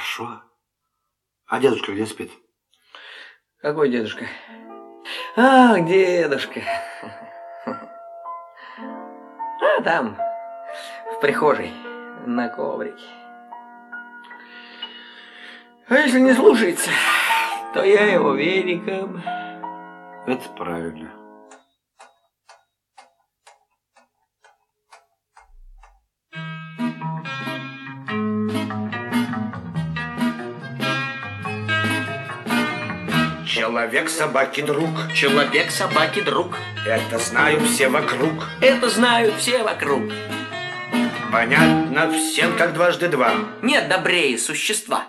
Хорошо. А дедушка где спит? Какой дедушка? Ах, дедушка. А там, в прихожей, на коврике. А если не слушается, то я его веником. Это правильно. Человек собаки друг. Человек собаки друг. Это знают все вокруг. Это знают все вокруг. Понятно всем, как дважды два. Нет добрее существа.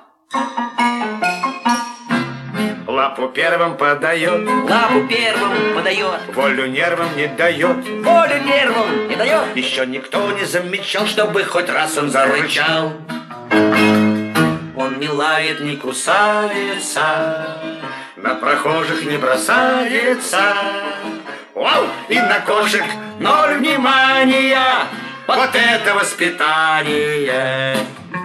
Лапу первым подает. Лапу первым подает. Волю нервам не дает. Волю нервам не дает. Еще никто не замечал, чтобы хоть раз он зарычал. Он не лает, не кусается, на прохожих не бросается. Вау! И на кошек ноль внимания. Вот это воспитание!